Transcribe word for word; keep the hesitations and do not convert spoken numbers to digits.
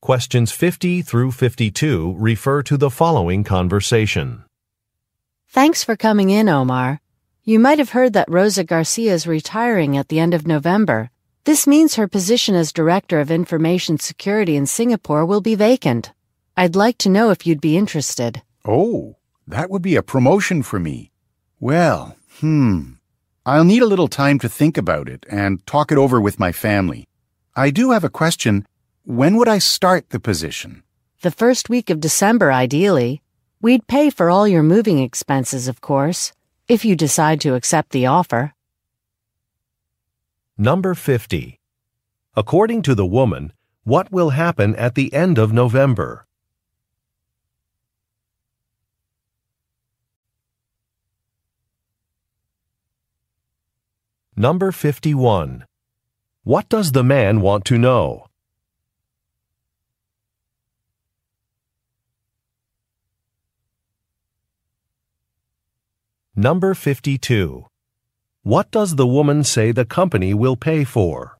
Questions fifty through fifty-two refer to the following conversation. Thanks for coming in, Omar. You might have heard that Rosa Garcia is retiring at the end of November. This means her position as Director of Information Security in Singapore will be vacant. I'd like to know if you'd be interested. Oh, that would be a promotion for me. Well, hmm. I'll need a little time to think about it and talk it over with my family. I do have a question. When would I start the position? The first week of December, ideally. We'd pay for all your moving expenses, of course, if you decide to accept the offer. Number fifty. According to the woman, what will happen at the end of November? Number fifty-one. What does the man want to know? Number fifty-two. What does the woman say the company will pay for?